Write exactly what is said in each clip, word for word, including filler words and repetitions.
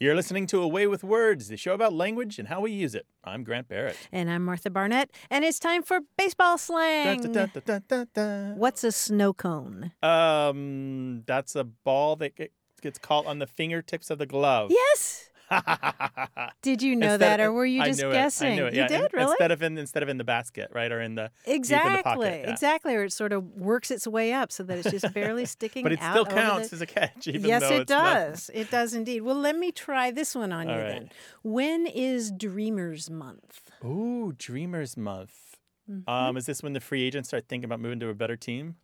You're listening to Away with Words, the show about language and how we use it. I'm Grant Barrett. And I'm Martha Barnett, and it's time for baseball slang. Dun, dun, dun, dun, dun, dun. What's a snow cone? Um, that's a ball that get- gets caught on the fingertips of the glove. Yes. Did you know Instead that, of- or were you I just knew it. guessing? I knew it. You yeah. did, in- really? Instead of in instead of in the basket, right, or in the deep Exactly, in the pocket. Yeah. exactly. Or it sort of works its way up so that it's just barely sticking But it out. still over counts the... as a catch, even yes, though it it's not- does. It does indeed. Well, let me try this one on All you right. then. When is Dreamers Month? Ooh, Dreamers Month. Mhm. Um, is this when the free agents start thinking about moving to a better team?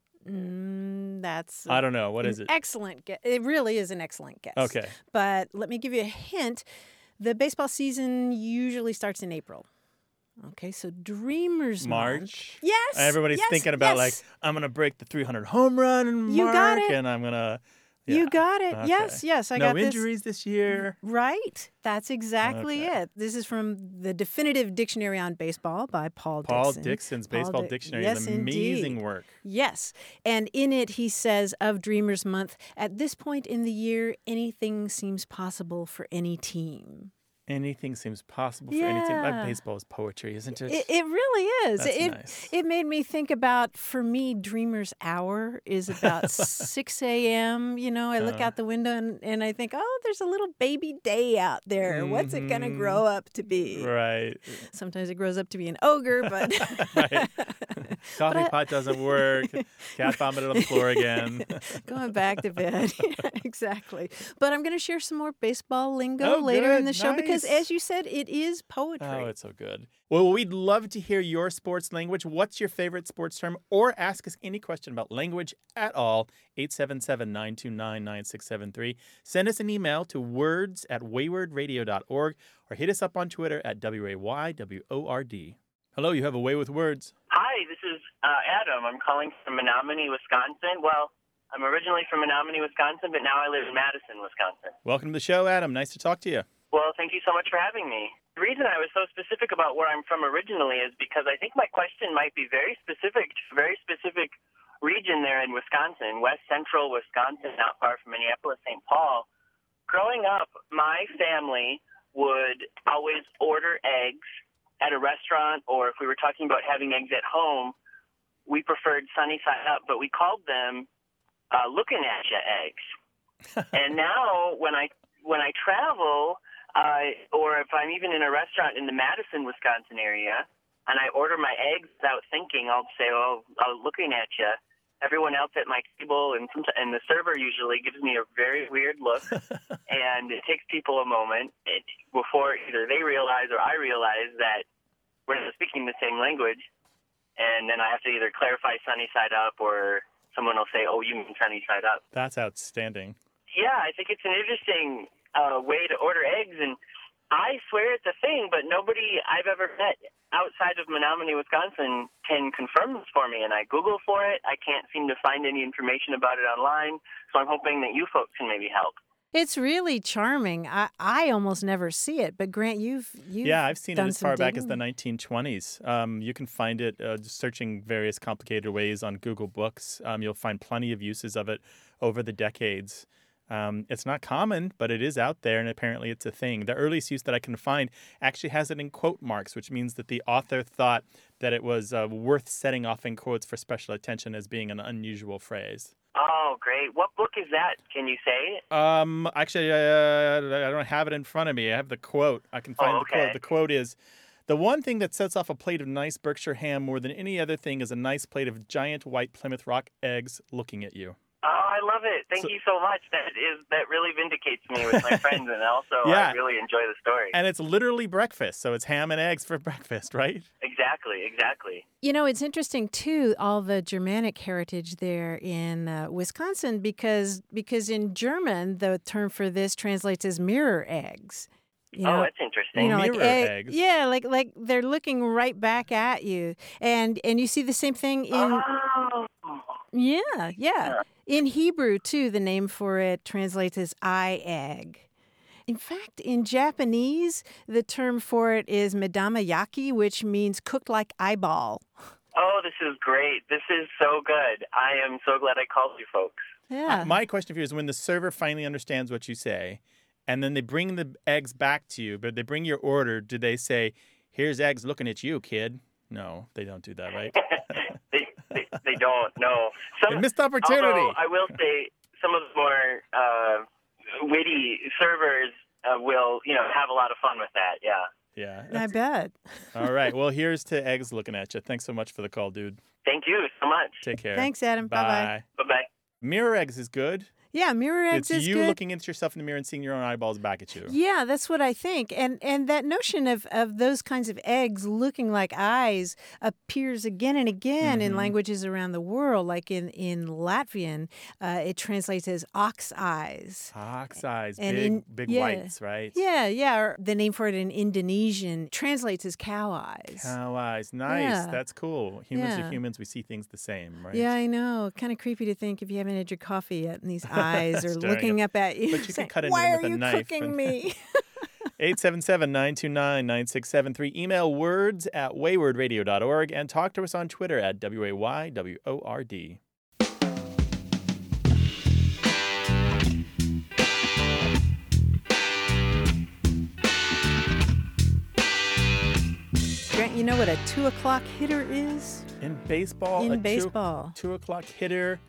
Mm, that's I don't know. What an is it? excellent guess. It really is an excellent guess. Okay. But let me give you a hint. The baseball season usually starts in April. Okay, so Dreamers Month. March. Yes. Everybody's yes, thinking about yes. like I'm gonna break the three hundred home run in You March, got it. and I'm gonna. You yeah. got it. Okay. Yes, yes. I no got this. injuries this year. Right. That's exactly Okay. it. This is from the Definitive Dictionary on Baseball by Paul Dixon. Paul Dixon's Paul Baseball Di- Dictionary yes, is amazing indeed. work. Yes. And in it, he says of Dreamers Month, at this point in the year, anything seems possible for any team. Anything seems possible for any team. Yeah. That baseball is poetry, isn't it? It, it really is. That's it nice. it made me think about, for me, Dreamer's Hour is about six a.m. You know, I look Uh. out the window and, and I think, oh, there's a little baby day out there. What's it going to Mhm. grow up to be? Right. Sometimes it grows up to be an ogre, but Right. Coffee I- pot doesn't work. Cat vomited on the floor again. going back to bed. Yeah, exactly. But I'm going to share some more baseball lingo Oh, later in good. the show because, Nice. as you said, it is poetry. Oh, it's so good. Well, we'd love to hear your sports language. What's your favorite sports term? Or ask us any question about language at all. eight seven seven, nine two nine, nine six seven three. Send us an email to words at wayward radio dot org or hit us up on Twitter at W A Y W O R D. Hello, you have a way with words. Hi, this is uh, Adam. I'm calling from Menominee, Wisconsin. Well, I'm originally from Menominee, Wisconsin, but now I live in Madison, Wisconsin. Welcome to the show, Adam. Nice to talk to you. Well, thank you so much for having me. The reason I was so specific about where I'm from originally is because I think my question might be very specific to a very specific region there in Wisconsin, west central Wisconsin, not far from Minneapolis, Saint Paul. Growing up, my family would always order eggs at a restaurant, or if we were talking about having eggs at home, we preferred sunny side up, but we called them uh, looking at ya eggs. And now when I when I travel, uh, or if I'm even in a restaurant in the Madison, Wisconsin area, and I order my eggs without thinking, I'll say, "Oh, uh, looking at ya." Everyone else at my table and some, and the server usually gives me a very weird look, and it takes people a moment it, before either they realize or I realize that we're not speaking the same language, and then I have to either clarify sunny side up or someone will say, "Oh, you mean sunny side up." That's outstanding. Yeah, I think it's an interesting uh, way to order eggs, and I swear it's a thing, but nobody I've ever met outside of Menominee, Wisconsin can confirm this for me, and I Google for it. I can't seem to find any information about it online, so I'm hoping that you folks can maybe help. It's really charming. I, I almost never see it, but Grant, you've you've Yeah, I've seen it done as some far back as digging. the nineteen twenties. Um, you can find it uh, just searching various complicated ways on Google Books. Um, you'll find plenty of uses of it over the decades. Um, it's not common, but it is out there, and apparently it's a thing. The earliest use that I can find actually has it in quote marks, which means that the author thought that it was uh, worth setting off in quotes for special attention as being an unusual phrase. Oh, great. What book is that? Can you say? Um, actually, uh, I don't have it in front of me. I have the quote. I can find Oh, the quote. okay. The quote is, "The one thing that sets off a plate of nice Berkshire ham more than any other thing is a nice plate of giant white Plymouth Rock eggs looking at you." Oh, I love it. Thank So- you so much. That is that really vindicates me with my friends, and also Yeah. I really enjoy the story. And it's literally breakfast, so it's ham and eggs for breakfast, right? Exactly, exactly. You know, it's interesting too, all the Germanic heritage there in uh, Wisconsin, because because in German the term for this translates as mirror eggs. You know, Oh, that's interesting. you know, like Mirror egg- eggs. Yeah, like like they're looking right back at you, and and you see the same thing in Oh. yeah, yeah, Yeah. in Hebrew too. The name for it translates as eye egg. In fact, in Japanese, the term for it is medamayaki, which means cooked like eyeball. Oh, this is great. This is so good. I am so glad I called you folks. Yeah. Uh, my question for you is when the server finally understands what you say and then they bring the eggs back to you, but they bring your order. Do they say, here's eggs looking at you, kid? No, they don't do that, right? they, they they don't. No. Some, they missed opportunity. Although I will say some of the more uh, witty servers uh, will, you know, have a lot of fun with that. Yeah. Yeah. I bet. All right. Well, here's to eggs looking at you. Thanks so much for the call, dude. Thank you so much. Take care. Thanks, Adam. Bye. Bye-bye. Bye-bye. Mirror eggs is good. Yeah, mirror eggs It's is you good. looking into yourself in the mirror and seeing your own eyeballs back at you. Yeah, that's what I think. And and that notion of, of those kinds of eggs looking like eyes appears again and again in Mhm. languages around the world. Like in, in Latvian, uh, it translates as ox eyes. Ox eyes, And big, in- big yeah. whites, right? Yeah, yeah. Or the name for it in Indonesian translates as cow eyes. Cow eyes. Nice. Yeah. That's cool. Humans Yeah. are humans. We see things the same, right? Yeah, I know. Kind of creepy to think if you haven't had your coffee yet and these eyes are Staring looking up at you. But you can saying, cut into why them are with a you knife cooking and- me? eight seven seven, nine two nine, nine six seven three. Email words at wayward radio dot org and talk to us on Twitter at W A Y W O R D. Grant, you know what a two o'clock hitter is? In baseball, In a two- baseball. Two, o'clock hitter.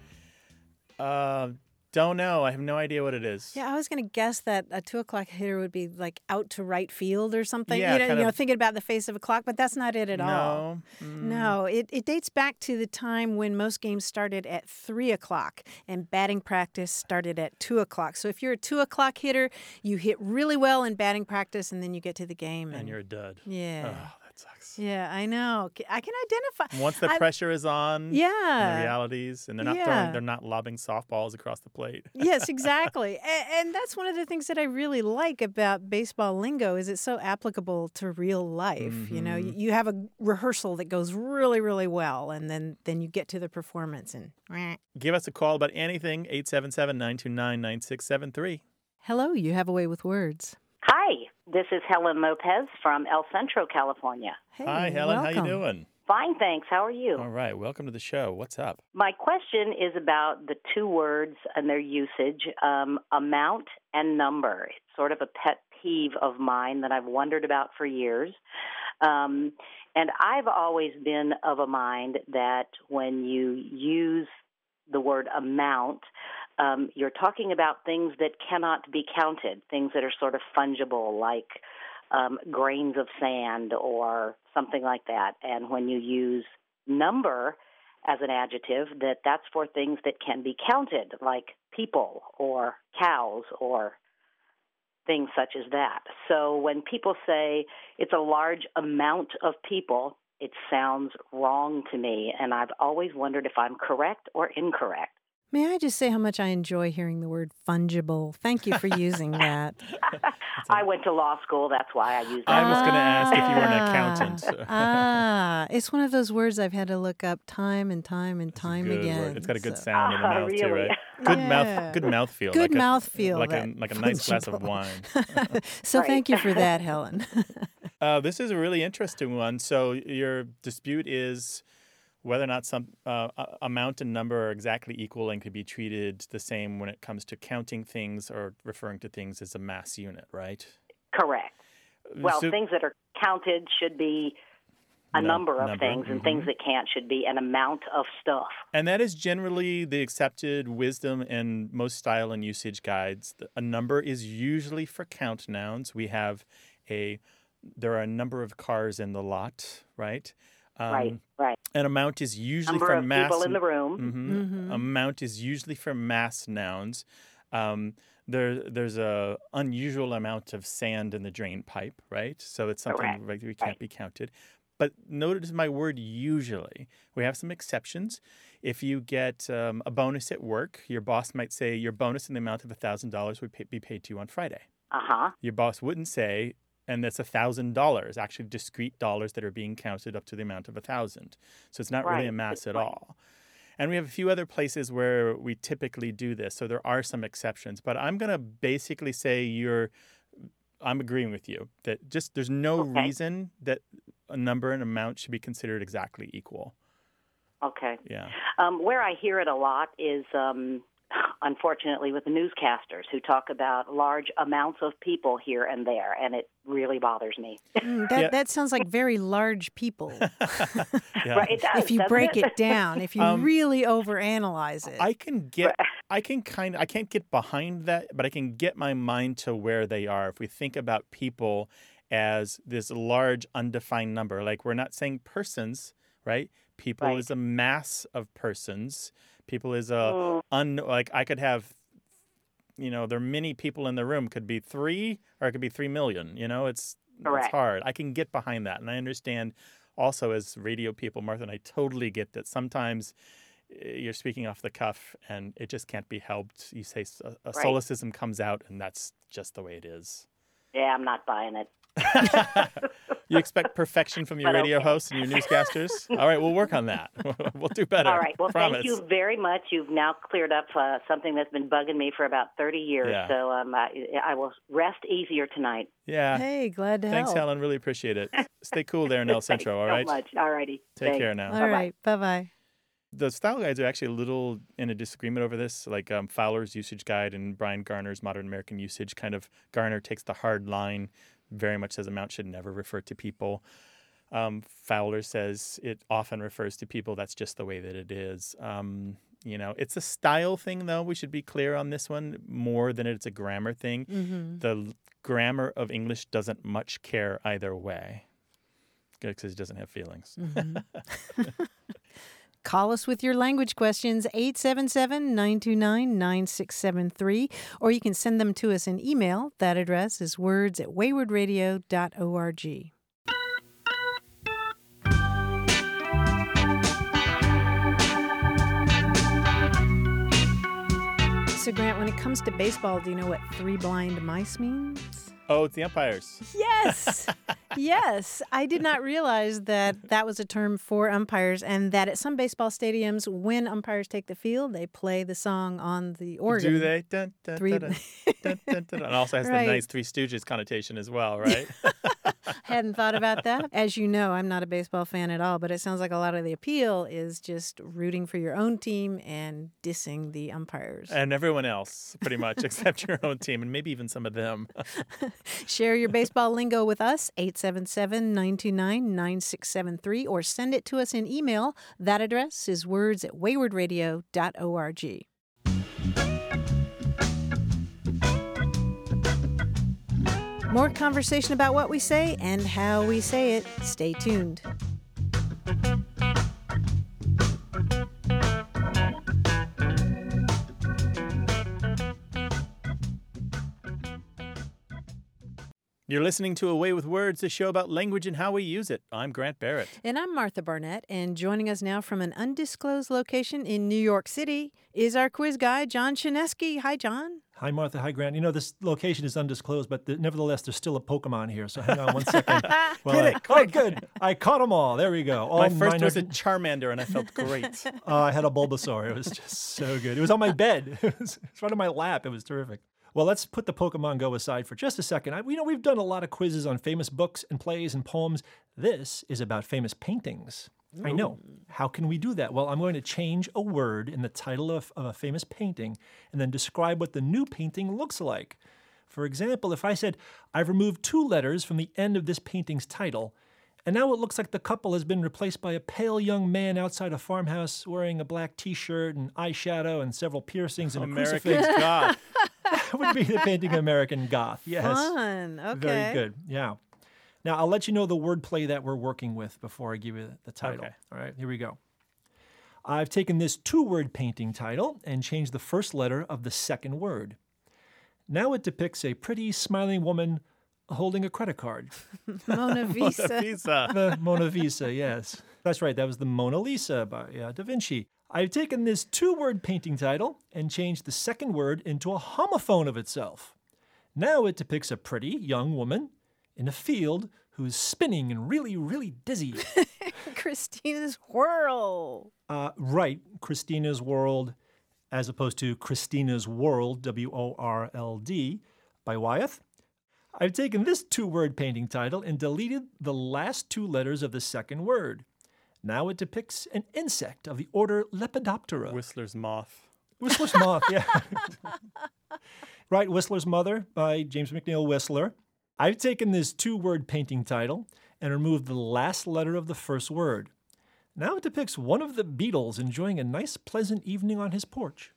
Uh, don't know. I have no idea what it is. Yeah, I was going to guess that a two o'clock hitter would be like out to right field or something. Yeah, you know, kind you know, of- thinking about the face of a clock, but that's not it at all. No. Mm. No, it, it dates back to the time when most games started at three o'clock and batting practice started at two o'clock. So if you're a two o'clock hitter, you hit really well in batting practice and then you get to the game. And, And you're a dud. Yeah. Oh, that sucks. Yeah, I know. I can identify. Once the I- pressure is on, and Yeah. the realities, and they're not Yeah. throwing, they're not lobbing softballs across the plate. Yes, exactly. And, and that's one of the things that I really like about baseball lingo is it's so applicable to real life. You know, you, you have a rehearsal that goes really, really well, and then, then you get to the performance and Give us a call about anything, eight seven seven, nine two nine, nine six seven three. hello, you have a way with words. Hi, this is Helen Lopez from El Centro, California. Hey, Hi, Helen. welcome. How you doing? Fine, thanks. How are you? All right. Welcome to the show. What's up? My question is about the two words and their usage, um, amount and number. It's sort of a pet peeve of mine that I've wondered about for years. Um, and I've always been of a mind that when you use the word amount, um, you're talking about things that cannot be counted, things that are sort of fungible, like um, grains of sand or something like that. And when you use number as an adjective, that that's for things that can be counted, like people or cows or things such as that. So when people say it's a large amount of people, it sounds wrong to me, and I've always wondered if I'm correct or incorrect. May I just say how much I enjoy hearing the word fungible? Thank you for using that. I went to law school, that's why I used I that. was going to ask if you were an Ah. accountant. ah, it's one of those words I've had to look up time and time and time Good again. word. It's got a good so- sound in the Ah, mouth too, really? right? Good Yeah. mouth, good mouth feel. Good like a- mouthfeel, like a that like a nice glass of fungible. wine. so Right. thank you for that, Helen. Uh, this is a really interesting one. So your dispute is whether or not some uh, a- amount and number are exactly equal and could be treated the same when it comes to counting things or referring to things as a mass unit, right? Correct. Well, So- things that are counted should be a Num- number of number, things, and mhm. things that can't should be an amount of stuff. And that is generally the accepted wisdom in most style and usage guides. A number is usually for count nouns. We have a, there are a number of cars in the lot, right? Um, right, right. An amount is usually Number for of mass. people in the room. Mhm. Mhm. Amount is usually for mass nouns. Um, there, there's a unusual amount of sand in the drain pipe, right? So it's something Correct. like we can't Right. be counted. But notice my word usually. We have some exceptions. If you get um, a bonus at work, your boss might say your bonus in the amount of one thousand dollars would pay, be paid to you on Friday. Uh-huh. Your boss wouldn't say, and that's one thousand dollars, actually discrete dollars that are being counted up to the amount of one thousand. So it's not really a Right. mass Good at point. all. And we have a few other places where we typically do this. So there are some exceptions. But I'm going to basically say you're, I'm agreeing with you that just there's no Okay. reason that a number and amount should be considered exactly equal. Okay. Yeah. Um, where I hear it a lot is um, unfortunately, with the newscasters who talk about large amounts of people here and there, and it really bothers me. Mm, that, Yeah. that sounds like very large people. Yeah. Right, it does, If you doesn't break it? it down, if you Um, really overanalyze it. I can get, I can kind of, I can't get behind that, but I can get my mind to where they are. If we think about people as this large undefined number, like we're not saying persons, right? People Right. is a mass of persons. People is a, Mm. un, like I could have, you know, there are many people in the room. Could be three or it could be three million. You know, it's Correct. it's hard. I can get behind that, and I understand. Also, as radio people, Martha and I totally get that sometimes eh, you're speaking off the cuff and it just can't be helped. You say s- a, a Right. solecism comes out, and that's just the way it is. Yeah, I'm not buying it. You expect perfection from your But radio okay. hosts and your newscasters? All right, we'll work on that. We'll do better. All right. Well, Promise. thank you very much. You've now cleared up uh, something that's been bugging me for about thirty years. Yeah. So um, I, I will rest easier tonight. Yeah. Hey, glad to Thanks, help. Helen. Really appreciate it. Stay cool there in El Centro, all right? Thanks so much. All righty. Take Thanks. care now. All right, bye-bye. The style guides are actually a little in a disagreement over this. Like um, Fowler's usage guide and Brian Garner's Modern American Usage, kind of Garner takes the hard line, very much says amount should never refer to people. Um, Fowler says it often refers to people. That's just the way that it is. Um, you know, it's a style thing, though. We should be clear on this one more than it's a grammar thing. Mm-hmm. The l- grammar of English doesn't much care either way because it doesn't have feelings. Mm-hmm. Call us with your language questions, eight seven seven, nine two nine, nine six seven three, or you can send them to us in email. That address is words at wayward radio dot org. So, Grant, when it comes to baseball, do you know what three blind mice means? Oh, it's the umpires. Yes. Yes. I did not realize that that was a term for umpires and that at some baseball stadiums, when umpires take the field, they play the song on the organ. Do they? Dun, dun, Three- dun, dun, dun, dun, dun. And also has Right. the nice Three Stooges connotation as well, right? Hadn't thought about that. As you know, I'm not a baseball fan at all, but it sounds like a lot of the appeal is just rooting for your own team and dissing the umpires. And everyone else, pretty much, except your own team, and maybe even some of them. Share your baseball lingo with us, eight seven seven, nine two nine, nine six seven three, or send it to us in email. That address is words at wayward radio dot org. More conversation about what we say and how we say it. Stay tuned. You're listening to Away with Words, a show about language and how we use it. I'm Grant Barrett. And I'm Martha Barnett, and joining us now from an undisclosed location in New York City is our quiz guy, John Chinesky. Hi, John. Hi, Martha. Hi, Grant. You know, this location is undisclosed, but the, nevertheless, there's still a Pokemon here. So hang on one second. Well, Get I, it, oh, good. I caught them all. There we go. All My first was a nine hundred Charmander, and I felt great. uh, I had a Bulbasaur. It was just so good. It was on my bed. It was in front of my lap. It was terrific. Well, let's put the Pokemon Go aside for just a second. I, you know, we've done a lot of quizzes on famous books and plays and poems. This is about famous paintings. I know. How can we do that? Well, I'm going to change a word in the title of, of a famous painting and then describe what the new painting looks like. For example, if I said, I've removed two letters from the end of this painting's title, and now it looks like the couple has been replaced by a pale young man outside a farmhouse wearing a black T-shirt and eyeshadow and several piercings and a American crucifix. God. That would be the painting American Goth. Yes. Fun. Okay. Very good. Yeah. Now, I'll let you know the wordplay that we're working with before I give you the title. Okay. All right, here we go. I've taken this two-word painting title and changed the first letter of the second word. Now it depicts a pretty, smiling woman holding a credit card. Mona Visa. Mona Lisa. The Mona Lisa, yes. That's right, that was the Mona Lisa by uh, Da Vinci. I've taken this two-word painting title and changed the second word into a homophone of itself. Now it depicts a pretty young woman in a field who's spinning and really, really dizzy. Christina's Whirl. Uh, right, Christina's World, as opposed to Christina's World, W O R L D, by Wyeth. I've taken this two-word painting title and deleted the last two letters of the second word. Now it depicts an insect of the order Lepidoptera. Whistler's Moth. Whistler's Moth, yeah. Right, Whistler's Mother by James McNeill Whistler. I've taken this two-word painting title and removed the last letter of the first word. Now it depicts one of the Beatles enjoying a nice, pleasant evening on his porch.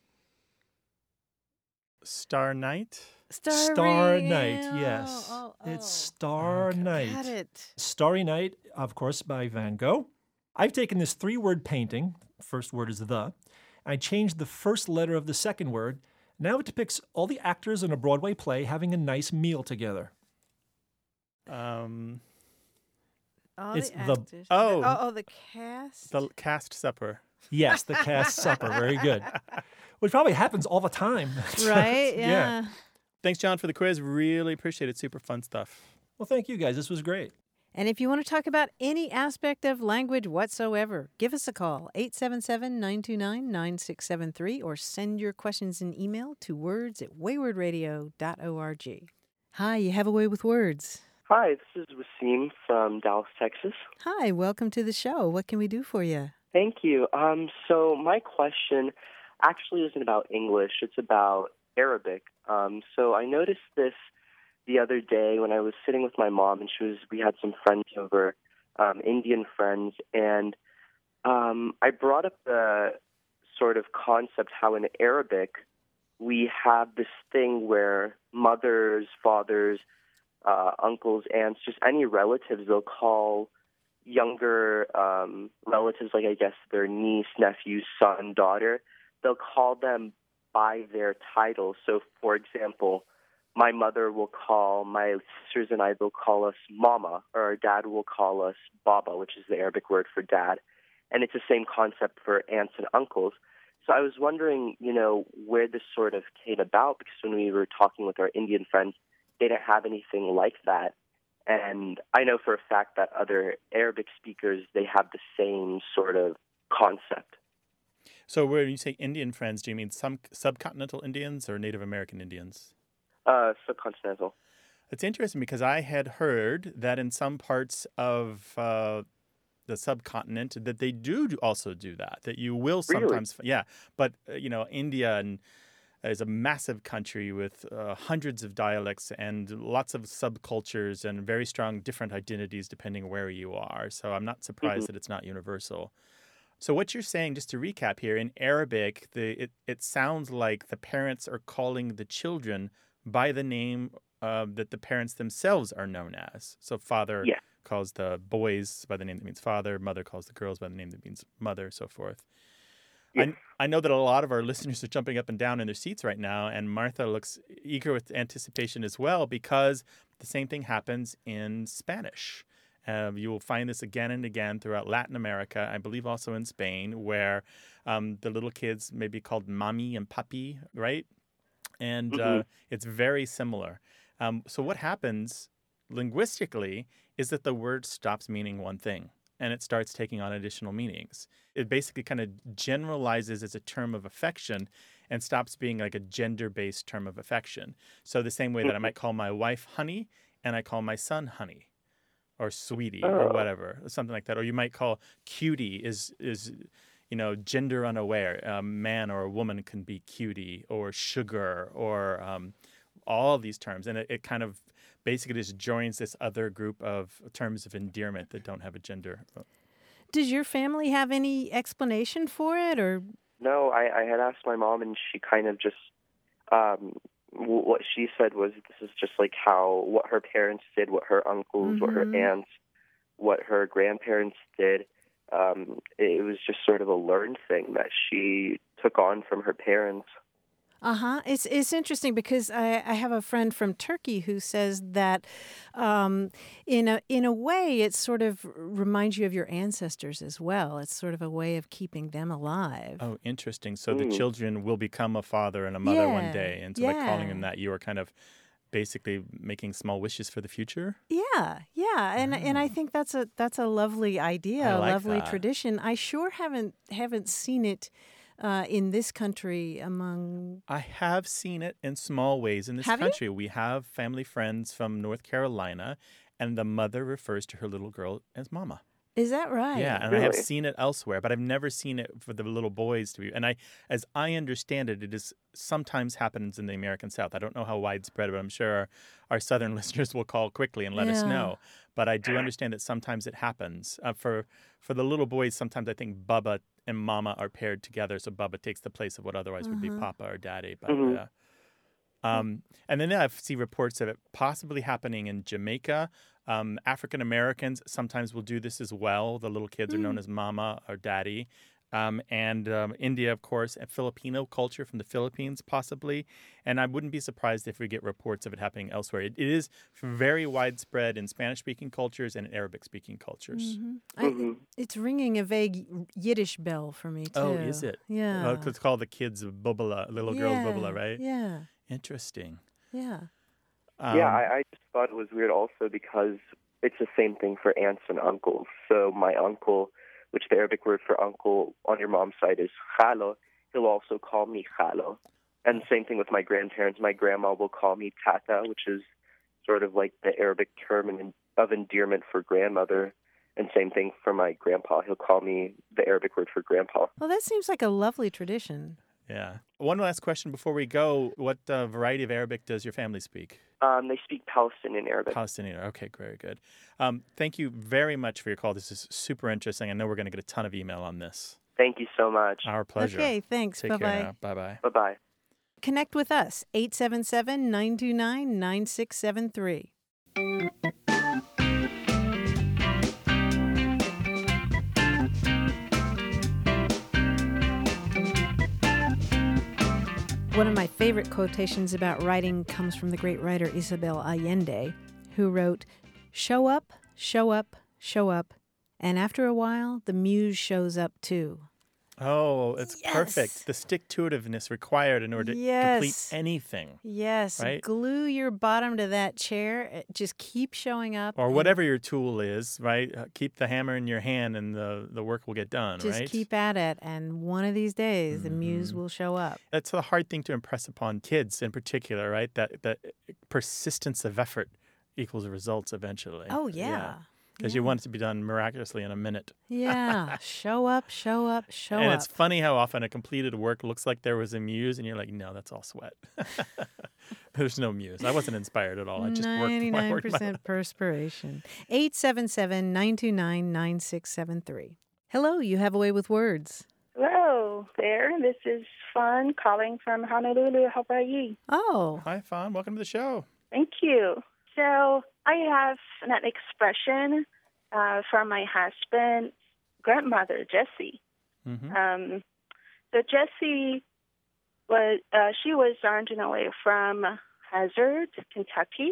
Star Night? Starry Star Night, oh, yes. oh, oh. It's Star Okay. Night. Got it. Starry Night, of course, by Van Gogh. I've taken this three-word painting, first word is the, I changed the first letter of the second word. Now it depicts all the actors in a Broadway play having a nice meal together. Um, All It's the the- actors. oh. oh, oh, the cast. the Cast Supper. Yes, the cast supper, very good. Which probably happens all the time. right? Yeah. Yeah. Thanks, John, for the quiz. Really appreciate it. Super fun stuff. Well, thank you guys. This was great. And if you want to talk about any aspect of language whatsoever, give us a call, eight seven seven, nine two nine, nine six seven three, or send your questions in email to words at wayward radio dot org. Hi, you have a way with words. Hi, this is Wasim from Dallas, Texas. Hi, welcome to the show. What can we do for you? Thank you. Um, so my question actually isn't about English. It's about Arabic. Um, so I noticed this the other day when I was sitting with my mom, and she was. We had some friends over, um, Indian friends, and um, I brought up the sort of concept how in Arabic we have this thing where mothers, fathers, uh, uncles, aunts, just any relatives, they'll call younger um, relatives, like I guess their niece, nephew, son, daughter, they'll call them by their titles. So, for example, my mother will call my sisters and I, they'll call us mama, or our dad will call us baba, which is the Arabic word for dad. And it's the same concept for aunts and uncles. So I was wondering, you know, where this sort of came about, because when we were talking with our Indian friends, they didn't have anything like that. And I know for a fact that other Arabic speakers, they have the same sort of concept. So when you say Indian friends, do you mean some subcontinental Indians or Native American Indians? Uh, subcontinental. It's interesting because I had heard that in some parts of uh, the subcontinent that they do do- also do that, that you will Really? sometimes, yeah. But, uh, you know, India and is a massive country with uh, hundreds of dialects and lots of subcultures and very strong different identities depending where you are. So I'm not surprised Mm-hmm. that it's not universal. So what you're saying, just to recap here, in Arabic, the it, it sounds like the parents are calling the children by the name uh, that the parents themselves are known as. So father Yeah. calls the boys by the name that means father, mother calls the girls by the name that means mother, so forth. Yeah. I, I know that a lot of our listeners are jumping up and down in their seats right now, and Martha looks eager with anticipation as well, because the same thing happens in Spanish. Um, you will find this again and again throughout Latin America, I believe also in Spain, where um, the little kids may be called mommy and papi, right? And Mhm. uh, it's very similar. Um, so what happens linguistically is that the word stops meaning one thing, and it starts taking on additional meanings. It basically kind of generalizes as a term of affection and stops being like a gender-based term of affection. So the same way that I might call my wife honey and I call my son honey or sweetie or Oh. whatever, something like that. Or you might call cutie is, is you know, gender unaware. A man or a woman can be cutie or sugar or um, all these terms. And it, it kind of basically just joins this other group of terms of endearment that don't have a gender. Does your family have any explanation for it, or No, I, I had asked my mom, and she kind of just, um, w- what she said was this is just like how, what her parents did, what her uncles, what her Mhm. aunts, what her grandparents did. Um, it was just sort of a learned thing that she took on from her parents. Uh-huh. It's it's interesting because I, I have a friend from Turkey who says that um, in a in a way it sort of reminds you of your ancestors as well. It's sort of a way of keeping them alive. Oh, interesting. So the Mm. children will become a father and a mother one Yeah, day. And so by calling them yeah. that, you are kind of basically making small wishes for the future. Yeah, yeah, and and I think that's a that's a lovely idea, I a like lovely that. tradition. I sure haven't haven't seen it uh, in this country among. I have seen it in small ways in this Have you? country. We have family friends from North Carolina, and the mother refers to her little girl as mama. Is that right? Yeah, and I have Really? seen it elsewhere, but I've never seen it for the little boys to be. And I, as I understand it, it is sometimes happens in the American South. I don't know how widespread, but I'm sure our, our southern listeners will call quickly and let us Yeah. know. But I do understand that sometimes it happens. Uh, for for the little boys, sometimes I think Bubba and Mama are paired together, so Bubba takes the place of what otherwise would be Uh-huh. Papa or Daddy. But Mhm. uh, um, and then I see reports of it possibly happening in Jamaica. Um, African Americans sometimes will do this as well. The little kids are known as Mama or Daddy. Um, and um, India, of course, and Filipino culture from the Philippines, possibly. And I wouldn't be surprised if we get reports of it happening elsewhere. It, it is very widespread in Spanish-speaking cultures and in Arabic-speaking cultures. Mhm. I, Mhm. it's ringing a vague Yiddish bell for me, too. Oh, is it? Yeah. Oh, it's called the kids Bubala, little girls Yeah, Bubala, right? Yeah. Interesting. Yeah. Um, yeah, I, I just thought it was weird also because it's the same thing for aunts and uncles. So my uncle, which the Arabic word for uncle on your mom's side is khalo, he'll also call me khalo. And same thing with my grandparents. My grandma will call me tata, which is sort of like the Arabic term in, of endearment for grandmother. And same thing for my grandpa. He'll call me the Arabic word for grandpa. Well, that seems like a lovely tradition. Yeah. One last question before we go. What uh, variety of Arabic does your family speak? Um, they speak Palestinian Arabic. Palestinian. Okay, very good. Um, thank you very much for your call. This is super interesting. I know we're going to get a ton of email on this. Thank you so much. Our pleasure. Okay, thanks. Take Bye-bye. care now. Bye-bye. Bye-bye. Connect with us, eight seven seven, nine two nine, nine six seven three. One of my favorite quotations about writing comes from the great writer Isabel Allende, who wrote, "Show up, show up, show up, and after a while, the muse shows up too." Oh, it's Yes. perfect. The stick-to-itiveness required in order to Yes. complete anything. Yes, Right? glue your bottom to that chair. uh, Just keep showing up. Or and whatever your tool is, right? Uh, Keep the hammer in your hand and the, the work will get done, Just right? keep at it, and one of these days, the muse Mhm. will show up. That's a hard thing to impress upon kids in particular, right? That that persistence of effort equals results eventually. Oh, yeah. Because you want it to be done miraculously in a minute. Yeah, show up, show up, show and up. it's funny how often a completed work looks like there was a muse, and you're like, no, that's all sweat. There's no muse. I wasn't inspired at all. I just worked my ninety-nine worked my percent perspiration. eight seven seven, nine two nine, nine six seven three. Hello, you have a way with words. Hello there. This is Fun calling from Honolulu, Hawaii. Oh, Hi, Fawn. Welcome to the show. Thank you. So I have an expression uh, from my husband's grandmother, Jessie. Mm-hmm. Um, so Jessie was uh, she was originally from Hazard, Kentucky.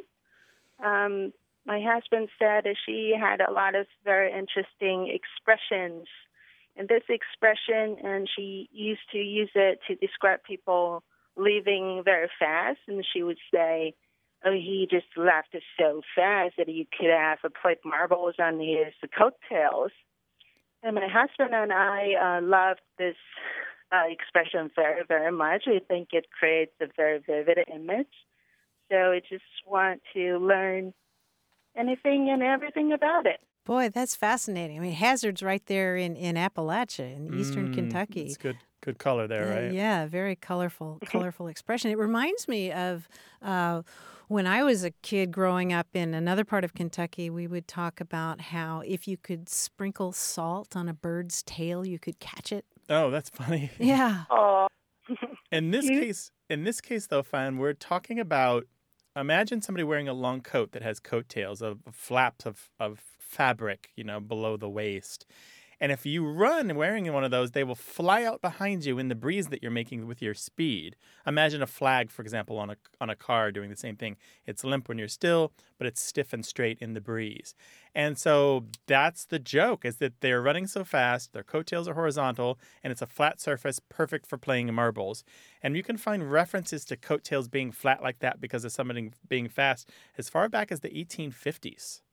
Um, my husband said that she had a lot of very interesting expressions. And this expression, and she used to use it to describe people leaving very fast. And she would say, "Oh, he just left so fast that you could have played marbles on his coattails." And my husband and I uh, loved this uh, expression very, very much. We think it creates a very vivid image. So I just want to learn anything and everything about it. boy, that's fascinating. I mean, Hazard's right there in, in Appalachia, in eastern Mm, Kentucky. It's good, good color there, Uh, right? yeah, very colorful, colorful expression. It reminds me of uh, when I was a kid growing up in another part of Kentucky. We would talk about how if you could sprinkle salt on a bird's tail, you could catch it. Oh, that's funny. Yeah. Oh, In this You- case, in this case, though, Fan, we're talking about. Imagine somebody wearing a long coat that has coattails of flaps of, of fabric, you know, below the waist. And if you run wearing one of those, they will fly out behind you in the breeze that you're making with your speed. Imagine a flag, for example, on a on a car doing the same thing. It's limp when you're still, but it's stiff and straight in the breeze. And so that's the joke, is that they're running so fast, their coattails are horizontal, and it's a flat surface perfect for playing marbles. And you can find references to coattails being flat like that because of something being fast as far back as the eighteen fifties.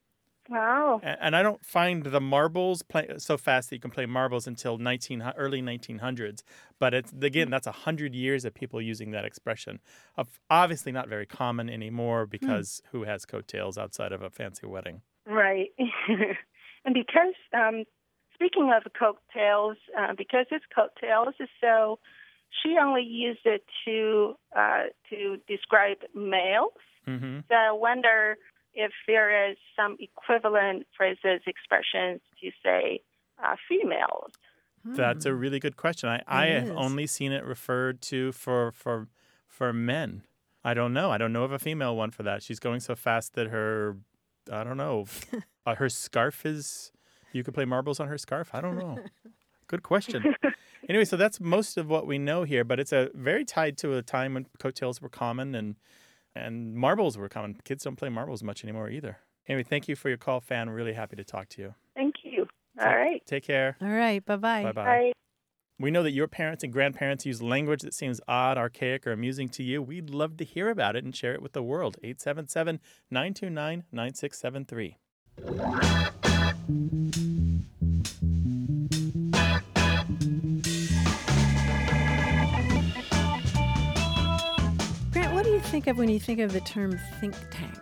wow. A- And I don't find the marbles play so fast that you can play marbles until nineteen early nineteen hundreds. But it's again, that's a hundred years of people using that expression. Of obviously not very common anymore because who has coattails outside of a fancy wedding? Right. And because, um, speaking of coattails, uh, because it's coattails, so she only used it to uh, to describe males. Mm-hmm. So I wonder if there is some equivalent phrases, expressions to say uh, females. That's a really good question. I, I It have is. only seen it referred to for, for for men. I don't know. I don't know of a female one for that. She's going so fast that her, I don't know, uh, her scarf is, you could play marbles on her scarf? I don't know. Good question. Anyway, so that's most of what we know here, but it's a very tied to a time when coattails were common and and marbles were common. Kids don't play marbles much anymore either. Anyway, thank you for your call, Fan. Really happy to talk to you. Thank you. All Take- right. Take care. All right. Bye-bye. Bye-bye. Bye. We know that your parents and grandparents use language that seems odd, archaic, or amusing to you. We'd love to hear about it and share it with the world. eight seven seven, nine two nine, nine six seven three. Grant, what do you think of when you think of the term think tank?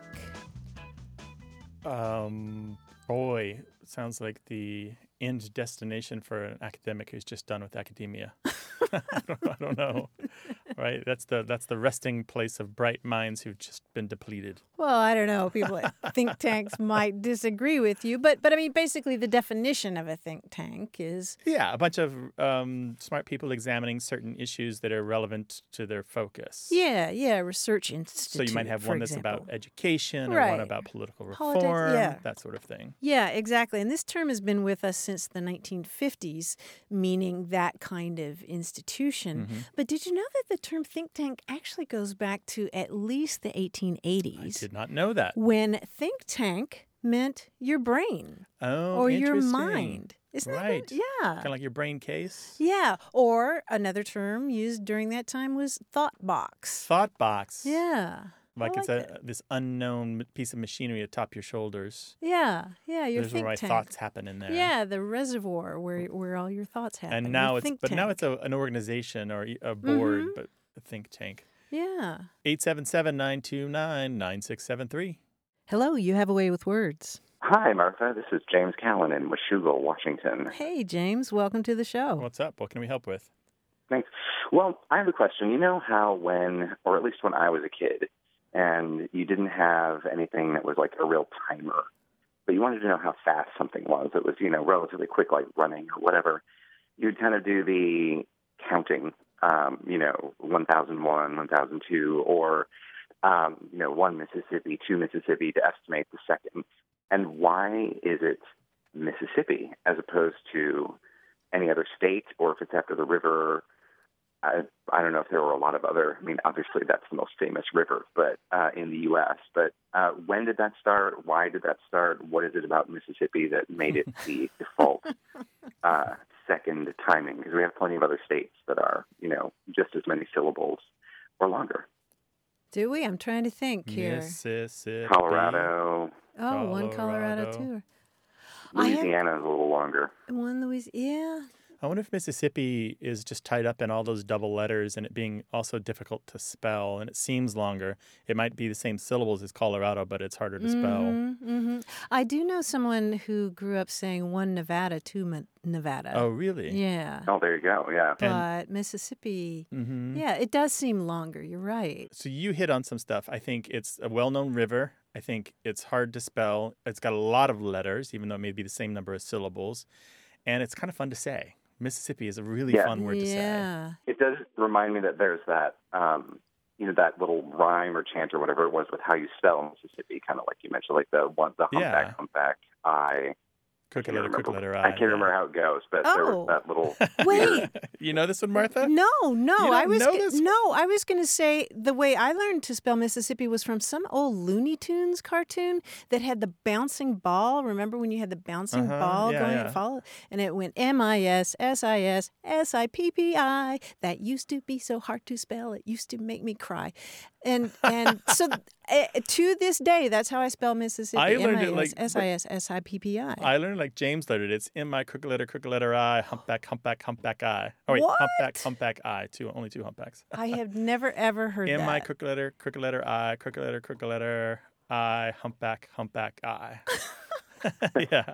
Um, boy, it sounds like the end destination for an academic who's just done with academia. I, don't, I don't know, right? That's the that's the resting place of bright minds who've just been depleted. Well, I don't know. People at think tanks might disagree with you, but but I mean, basically, the definition of a think tank is Yeah, a bunch of um, smart people examining certain issues that are relevant to their focus. yeah, yeah, research So institute. you might have for one that's example. about education or Right. one about political Politics, reform, yeah. that sort of thing. Yeah, exactly. And this term has been with us since the nineteen fifties, meaning that kind of institution. Mm-hmm. But did you know that the term think tank actually goes back to at least the eighteen I eighties, did not know that. when think tank meant your brain Oh, or your interesting. mind? Isn't Right. that? Yeah. Kind of like your brain case. Yeah. Or another term used during that time was thought box. Thought box. Yeah. Like I it's like a this unknown m- piece of machinery atop your shoulders. Yeah. Yeah. Your There's think where my tank. thoughts happen in there. Yeah, the reservoir where where all your thoughts happen. And your now it's think but now tank. it's a, an organization or e- a board, Mhm. but a think tank. Yeah. eight seven seven, nine two nine, nine six seven three. Hello, you have a way with words. Hi, Martha. This is James Callan in Washougal, Washington. Hey, James, welcome to the show. What's up? What can we help with? Thanks. Well, I have a question. You know how when, or at least when I was a kid, and you didn't have anything that was like a real timer, but you wanted to know how fast something was. It was, you know, relatively quick, like running or whatever. You'd kind of do the counting, um, you know, one thousand one, one thousand two, or, um, you know, one Mississippi, two Mississippi to estimate the seconds. And why is it Mississippi as opposed to any other state, or if it's after the river? I, I don't know if there were a lot of other, I mean, obviously that's the most famous river, but uh, in the U S, but uh, when did that start? Why did that start? What is it about Mississippi that made it the default uh, second timing? Because we have plenty of other states that are, you know, just as many syllables or longer. Do we? I'm trying to think here. Mississippi. Colorado, Oh, one Colorado Colorado. too. I have- Louisiana is a little longer. One Louisiana. Yeah. I wonder if Mississippi is just tied up in all those double letters and it being also difficult to spell, and it seems longer. It might be the same syllables as Colorado, but it's harder to spell. Mm-hmm. I do know someone who grew up saying one Nevada, two Ma- Nevada. Oh, really? Yeah. Oh, there you go. Yeah. But Mississippi, Mm-hmm. yeah, it does seem longer. You're right. So you hit on some stuff. I think it's a well-known river. I think it's hard to spell. It's got a lot of letters, even though it may be the same number of syllables. And it's kind of fun to say. Mississippi is a really Yeah. fun word to say. Yeah. It does remind me that there's that, um, you know, that little rhyme or chant or whatever it was with how you spell Mississippi, kind of like you mentioned, like the one, the humpback, Yeah. humpback, I. Crooked can't letter, remember- crooked letter I. I can't remember how it goes, but there Oh. was that little. Wait. You know this one, Martha? No, no. You I don't was know g- this? no. I was going to say the way I learned to spell Mississippi was from some old Looney Tunes cartoon that had the bouncing ball. Remember when you had the bouncing Uh-huh, ball yeah, going yeah. and follow, and it went M I S S I S S I P P I. That used to be so hard to spell. It used to make me cry, and and so uh, to this day, that's how I spell Mississippi. I learned it like- S I S S I P P I. I learned like James learned it. It's in my crooked letter, crooked letter I, humpback, humpback, humpback I. Oh, wait, What? humpback, humpback I. Two, only two humpbacks. I have never ever heard In that. my crooked letter, crooked letter I, crooked letter, crooked letter I, humpback, humpback I. Yeah.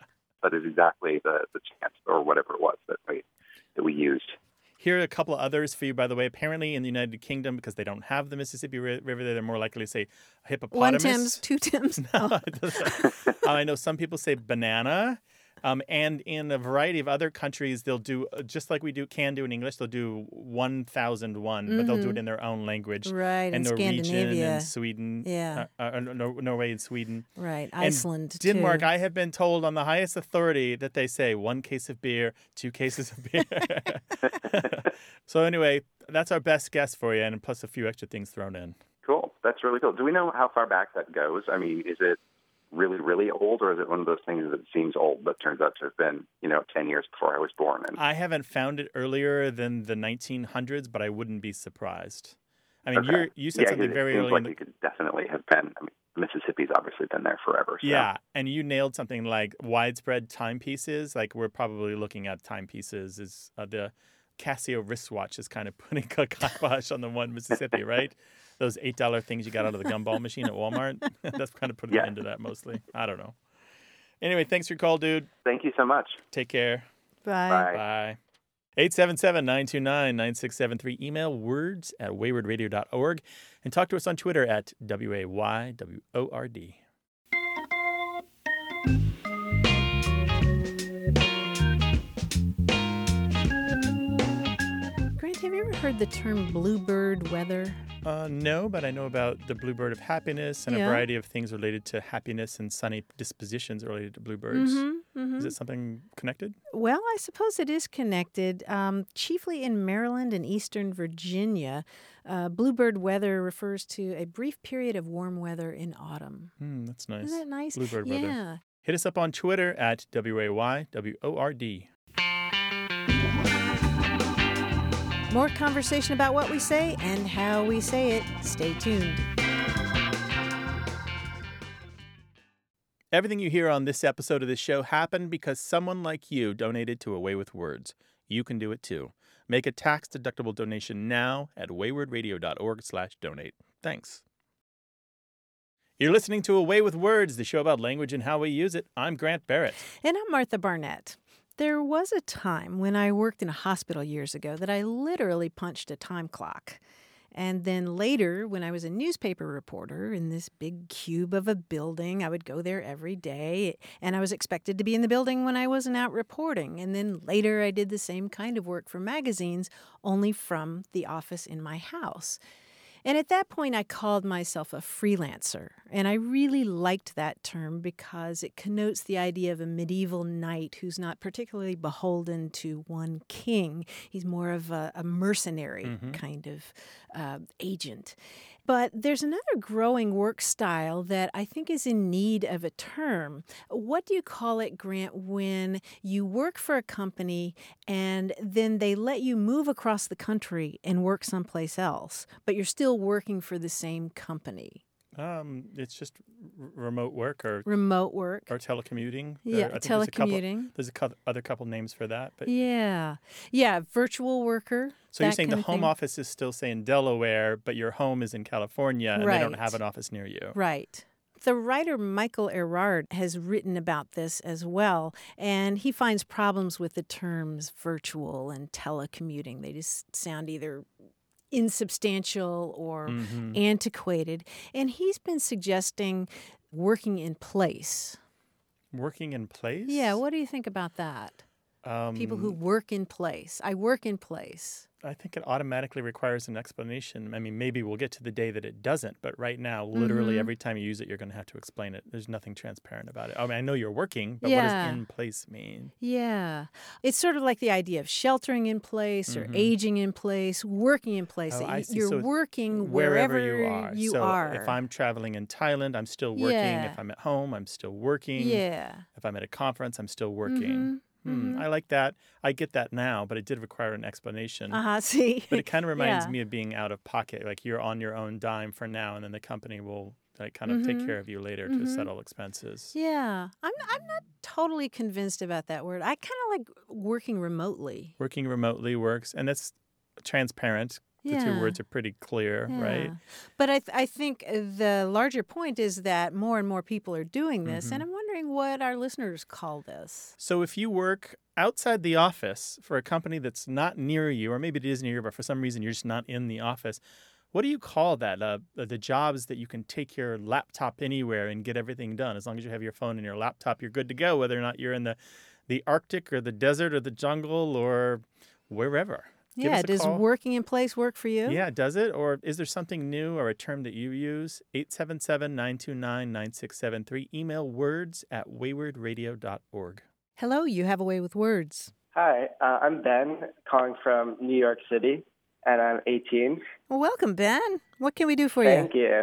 that is exactly the, the chant or whatever it was that we that we used. Here are a couple of others for you, by the way. Apparently, in the United Kingdom, because they don't have the Mississippi River there, they're more likely to say hippopotamus. One Tims, two Tims. No, it doesn't. uh, I know some people say banana. Um, and in a variety of other countries, they'll do, uh, just like we do can do in English, they'll do one thousand one, mm-hmm. but they'll do it in their own language. Right, and in Norwegian Scandinavia. and Sweden. Yeah. Uh, uh, Nor- Norway and Sweden. Right, and Iceland, Denmark, too. I have been told on the highest authority that they say one case of beer, two cases of beer. So anyway, that's our best guess for you, and plus a few extra things thrown in. Cool. That's really cool. Do we know how far back that goes? I mean, is it really, really old, or is it one of those things that seems old but turns out to have been, you know, ten years before I was born? And I haven't found it earlier than the nineteen hundreds, but I wouldn't be surprised. I mean, okay. you're, you said yeah, something it very seems early like in the... it could definitely have been. I mean, Mississippi's obviously been there forever. So. Yeah, and you nailed something like widespread timepieces. Like, we're probably looking at timepieces as uh, the Casio wristwatch is kind of putting a kibosh on the one Mississippi, right? Those eight dollar things you got out of the gumball machine at Walmart. That's kind of putting yeah. it into that mostly. I don't know. Anyway, thanks for your call, dude. Thank you so much. Take care. Bye. Bye. Bye. eight seven seven, nine two nine, nine six seven three. Email words at wayward radio dot org. And talk to us on Twitter at W A Y W O R D. Grant, have you ever heard the term bluebird weather? Uh, no, but I know about the bluebird of happiness and Yeah. a variety of things related to happiness and sunny dispositions related to bluebirds. Mm-hmm, mm-hmm. Is it something connected? Well, I suppose it is connected. Um, chiefly in Maryland and eastern Virginia, uh, bluebird weather refers to a brief period of warm weather in autumn. Hmm, that's nice. Isn't that nice? Bluebird yeah. weather. Hit us up on Twitter at W A Y W O R D. More conversation about what we say and how we say it. Stay tuned. Everything you hear on this episode of this show happened because someone like you donated to A Way with Words. You can do it too. Make a tax-deductible donation now at wayward radio dot org slash donate. Thanks. You're listening to A Way with Words, the show about language and how we use it. I'm Grant Barrett. And I'm Martha Barnett. There was a time when I worked in a hospital years ago that I literally punched a time clock. And then later, when I was a newspaper reporter in this big cube of a building, I would go there every day, and I was expected to be in the building when I wasn't out reporting. And then later, I did the same kind of work for magazines, only from the office in my house. And at that point, I called myself a freelancer. And I really liked that term because it connotes the idea of a medieval knight who's not particularly beholden to one king. He's more of a, a mercenary mm-hmm. kind of uh, agent. But there's another growing work style that I think is in need of a term. What do you call it, Grant, when you work for a company and then they let you move across the country and work someplace else, but you're still working for the same company? Um, it's just r- remote work or remote work or telecommuting. Yeah, I think telecommuting. There's a couple, there's a couple, other couple names for that, but yeah, yeah, virtual worker. So you're saying the home office is still, say, in Delaware, but your home is in California, and right. they don't have an office near you. Right. The writer Michael Erard has written about this as well, and he finds problems with the terms virtual and telecommuting. They just sound either insubstantial or mm-hmm. antiquated. And he's been suggesting working in place. Working in place? Yeah, what do you think about that? Um, People who work in place. I work in place. I think it automatically requires an explanation. I mean, maybe we'll get to the day that it doesn't, but right now, literally mm-hmm. every time you use it, you're going to have to explain it. There's nothing transparent about it. I mean, I know you're working, but yeah. what does in place mean? Yeah. It's sort of like the idea of sheltering in place or mm-hmm. aging in place, working in place. Oh, I see. You're so working wherever, wherever you are. You so are. If I'm traveling in Thailand, I'm still working. Yeah. If I'm at home, I'm still working. Yeah. If I'm at a conference, I'm still working. Mm-hmm. Hmm, mm-hmm. I like that. I get that now, but it did require an explanation. Uh-huh, see? But it kind of reminds yeah. me of being out of pocket. Like you're on your own dime for now, and then the company will like kind of mm-hmm. take care of you later mm-hmm. to settle expenses. Yeah. I'm I'm not totally convinced about that word. I kind of like working remotely. Working remotely works, and that's transparent. The two Yeah. words are pretty clear, right? Yeah. But I, th- I think uh, the larger point is that more and more people are doing this, Mm-hmm. and I'm wondering what our listeners call this. So if you work outside the office for a company that's not near you, or maybe it is near you, but for some reason you're just not in the office, what do you call that? Uh, the jobs that you can take your laptop anywhere and get everything done. As long as you have your phone and your laptop, you're good to go, whether or not you're in the, the Arctic or the desert or the jungle or wherever. Give Yeah, us a does call. working in place work for you? Yeah, does it? Or is there something new or a term that you use? eight seven seven, nine two nine, nine six seven three. Email words at wayward radio dot org. Hello, you have a way with words. Hi, uh, I'm Ben, calling from New York City, and I'm eighteen. Well, welcome, Ben. What can we do for Thank you? you.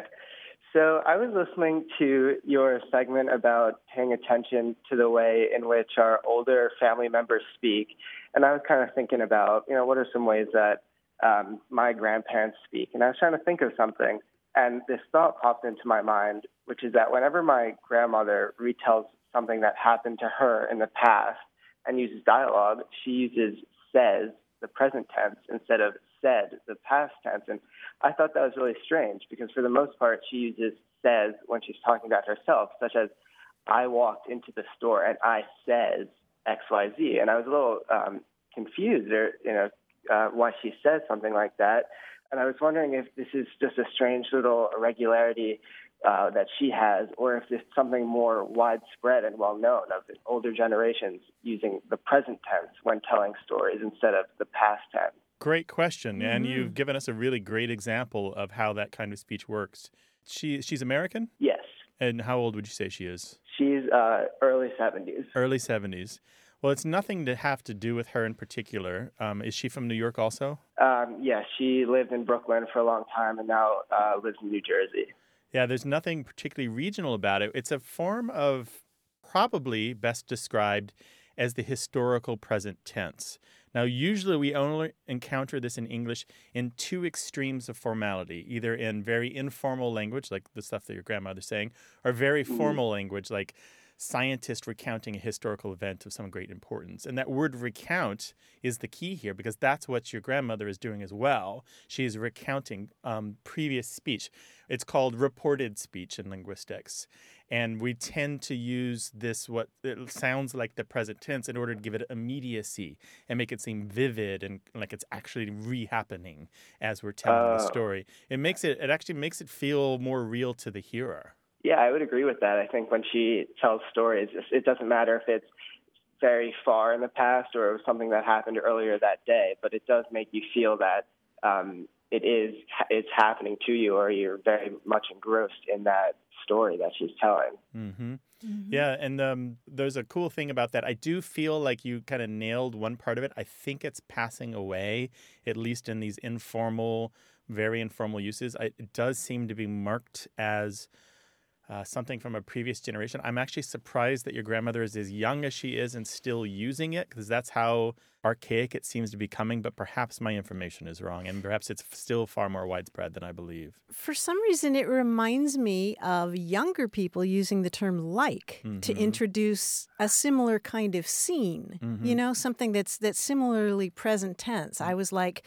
So I was listening to your segment about paying attention to the way in which our older family members speak, and I was kind of thinking about, you know, what are some ways that um, my grandparents speak, and I was trying to think of something, and this thought popped into my mind, which is that whenever my grandmother retells something that happened to her in the past and uses dialogue, she uses says, the present tense, instead of said, the past tense. And I thought that was really strange because for the most part, she uses says when she's talking about herself, such as, I walked into the store and I says X Y Z. And I was a little um, confused, or, you know, uh, why she says something like that. And I was wondering if this is just a strange little irregularity uh, that she has, or if it's something more widespread and well-known of the older generations using the present tense when telling stories instead of the past tense. Great question. And Mm-hmm. you've given us a really great example of how that kind of speech works. She She's American? Yes. And how old would you say she is? She's uh, early seventies. Early seventies. Well, it's nothing to have to do with her in particular. Um, is she from New York also? Um, yeah, she lived in Brooklyn for a long time and now uh, lives in New Jersey. Yeah, there's nothing particularly regional about it. It's a form of probably best described as the historical present tense. Now, usually we only encounter this in English in two extremes of formality, either in very informal language, like the stuff that your grandmother's saying, or very formal language, like scientist recounting a historical event of some great importance. And that word recount is the key here because that's what your grandmother is doing as well. She is recounting um, previous speech. It's called reported speech in linguistics. And we tend to use this, what it sounds like the present tense, in order to give it immediacy and make it seem vivid and like it's actually re-happening as we're telling the Oh. story. It makes it, it actually makes it feel more real to the hearer. Yeah, I would agree with that. I think when she tells stories, it doesn't matter if it's very far in the past or it was something that happened earlier that day, but it does make you feel that um, it is it's happening to you, or you're very much engrossed in that story that she's telling. Mm-hmm. Yeah, and um, there's a cool thing about that. I do feel like you kind of nailed one part of it. I think it's passing away, at least in these informal, very informal uses. I, it does seem to be marked as uh, something from a previous generation. I'm actually surprised that your grandmother is as young as she is and still using it, because that's how archaic it seems to be coming. But perhaps my information is wrong, and perhaps it's still far more widespread than I believe. For some reason, it reminds me of younger people using the term like Mm-hmm. to introduce a similar kind of scene, Mm-hmm. you know, something that's that's similarly present tense. I was like,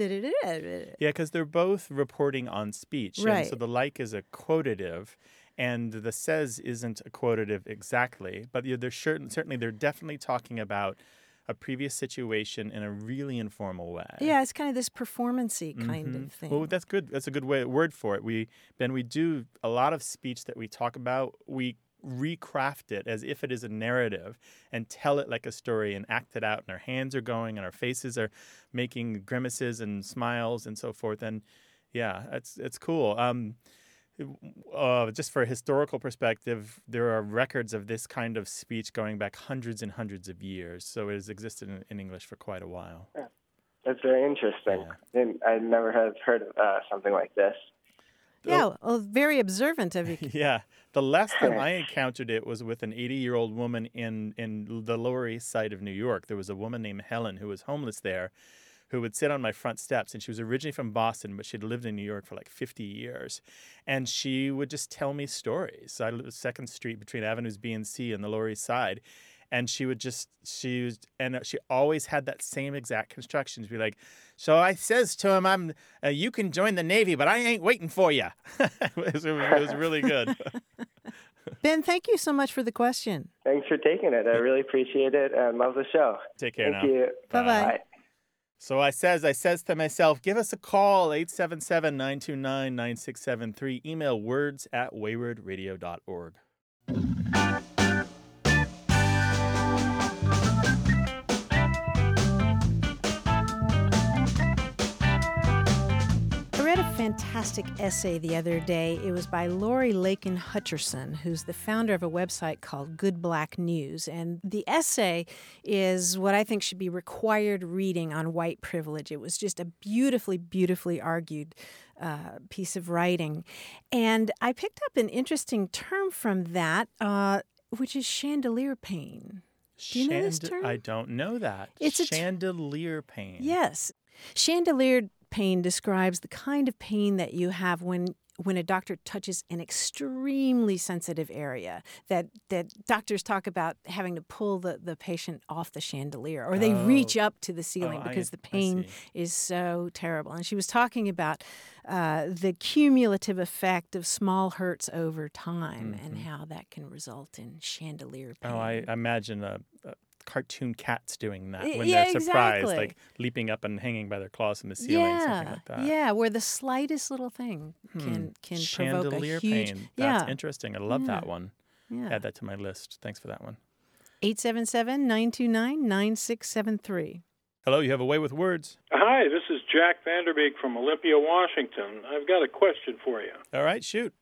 Yeah, because they're both reporting on speech. And Right. so the like is a quotative, and the says isn't a quotative exactly. But yeah, they're certain, certainly they're definitely talking about a previous situation in a really informal way. yeah, it's kind of this performance-y kind Mhm. of thing. Well, that's good. That's a good way word for it. We Ben, we do a lot of speech that we talk about. We recraft it as if it is a narrative and tell it like a story and act it out. And our hands are going and our faces are making grimaces and smiles and so forth. And yeah, it's it's cool. Um, uh, just for a historical perspective, there are records of this kind of speech going back hundreds and hundreds of years. So it has existed in, in English for quite a while. That's very interesting. Yeah. And I never have heard of uh, something like this. yeah, well, very observant of you. Yeah. The last time I encountered it was with an eighty-year-old woman in, in the Lower East Side of New York. There was a woman named Helen who was homeless there, who would sit on my front steps. And she was originally from Boston, but she'd lived in New York for like fifty years. And she would just tell me stories. I lived on second Street between Avenues B and C and the Lower East Side. And she would just, she was, and she always had that same exact construction. She'd be like, so I says to him, I'm, uh, you can join the Navy, but I ain't waiting for you. it, was, it, was, it was really good. Ben, thank you so much for the question. Thanks for taking it. I really appreciate it and love the show. Take care Thank now. you. Bye-bye. Bye. So I says, I says to myself, give us a call, eight seven seven, nine two nine, nine six seven three. Email words at wayward radio dot org. I read a fantastic essay the other day. It was by Lori Lakin Hutcherson, who's the founder of a website called Good Black News. And the essay is what I think should be required reading on white privilege. It was just a beautifully, beautifully argued uh, piece of writing. And I picked up an interesting term from that, uh, which is chandelier pain. Do you know this term? I don't know that. It's a t- chandelier pain. Yes. Chandelier pain describes the kind of pain that you have when when a doctor touches an extremely sensitive area, that that doctors talk about having to pull the, the patient off the chandelier, or they Oh. reach up to the ceiling Oh, I- because the I pain see. is so terrible. And she was talking about uh, the cumulative effect of small hurts over time and how that can result in chandelier pain. Oh, I imagine a, a cartoon cats doing that Y- when yeah, they're surprised, exactly. like leaping up and hanging by their claws in the ceiling, yeah, something like that. yeah, where the slightest little thing can can provoke a Chandelier huge pain. That's yeah. interesting. I love Yeah. that one. Yeah. Add that to my list. Thanks for that one. eight seven seven, nine two nine, nine six seven three. Hello, you have a way with words. Hi, this is Jack Vanderbeek from Olympia, Washington. I've got a question for you. All right, shoot.